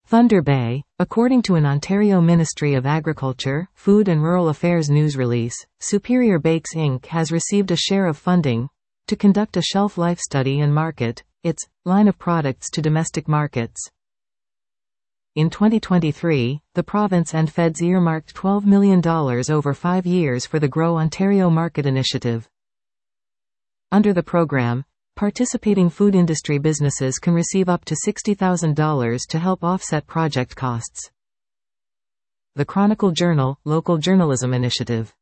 Thunder Bay. According to an Ontario Ministry of Agriculture, Food and Rural Affairs news release, Superior Bakes Inc. has received a share of funding to conduct a shelf life study and market its line of products to domestic markets. In 2023, the province and feds earmarked $12 million over 5 years for the Grow Ontario Market Initiative. Under the program, participating food industry businesses can receive up to $60,000 to help offset project costs. The Chronicle Journal Local Journalism Initiative.